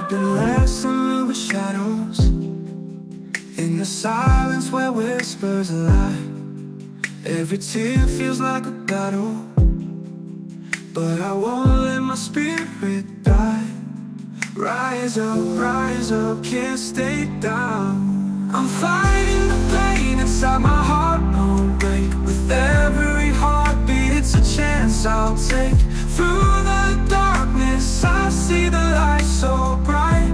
I've been wrestling with shadows in the silence where whispers lie. Every tear feels like a battle, but I won't let my spirit die. Rise up, can't stay down. I'm fighting the pain inside my heart, won't break. With every heartbeat, it's a chance I'll take. Through the darkness, I see the light so bright.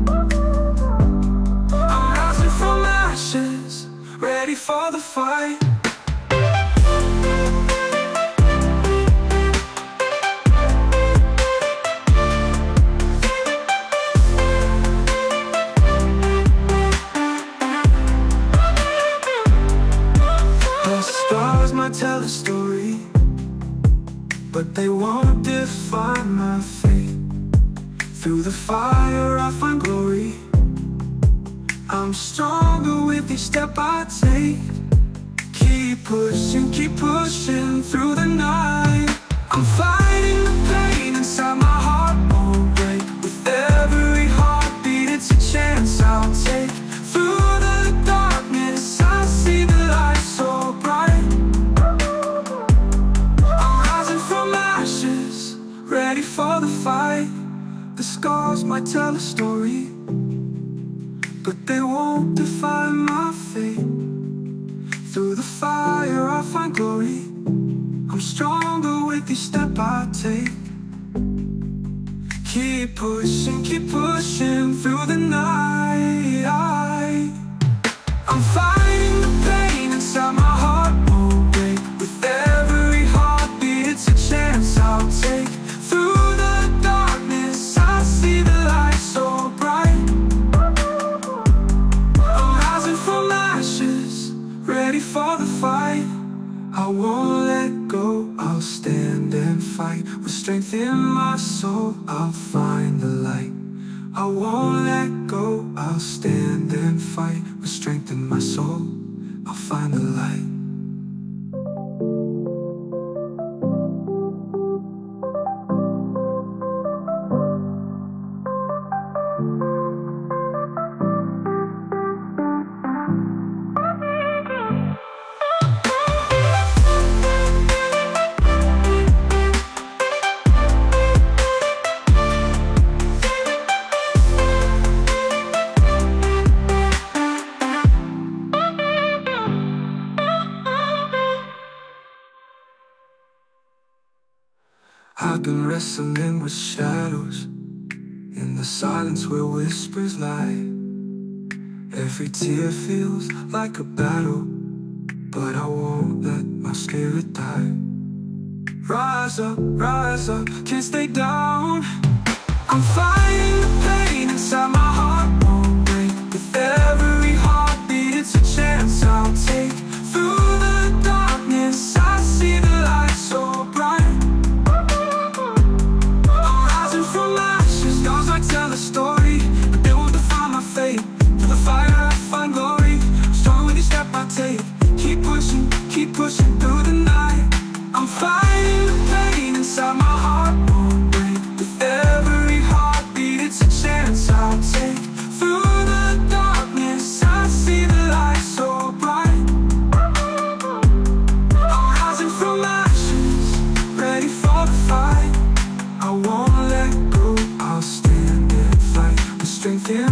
I'm rising from ashes, ready for the fight. Stars might tell a story, but they won't define my fate. Through the fire I find glory. I'm stronger with each step I take. Keep pushing through the night. I'm fighting the pain inside my heart, won't break. With every heartbeat, it's a chance I'll take. Through the darkness, I see the light so bright. Ready for the fight. The scars might tell a story, but they won't define my fate. Through the fire I find glory. I'm stronger with each step I take. Keep pushing through the night. I'm fighting the pain inside my heart, won't break. With every heartbeat, it's a chance I'll take. Through the darkness, I see the light so bright. I'm rising from ashes, ready for the fight. I won't let go, I'll stand and fight. With strength in my soul, I'll find the light. I won't let go, I'll stand and fight. With strength in my soul, I'll find the light. I've been wrestling with shadows in the silence where whispers lie. Every tear feels like a battle, but I won't let my spirit die. Rise up, can't stay down. I'm fighting the pain inside my heart, won't break. With every heartbeat, it's a chance I'll take. Through the darkness, I see the light so bright. Tell a story, but they won't define my fate. Through the fire I find glory. Strong with each step I take. Keep pushing through the night. I'm fighting the pain inside my heart, won't break. With every heartbeat, it's a chance I'll take. Through the darkness, I see the light so bright. I'm rising from ashes, ready for the fight. I won't let go, I'll stand. Strength in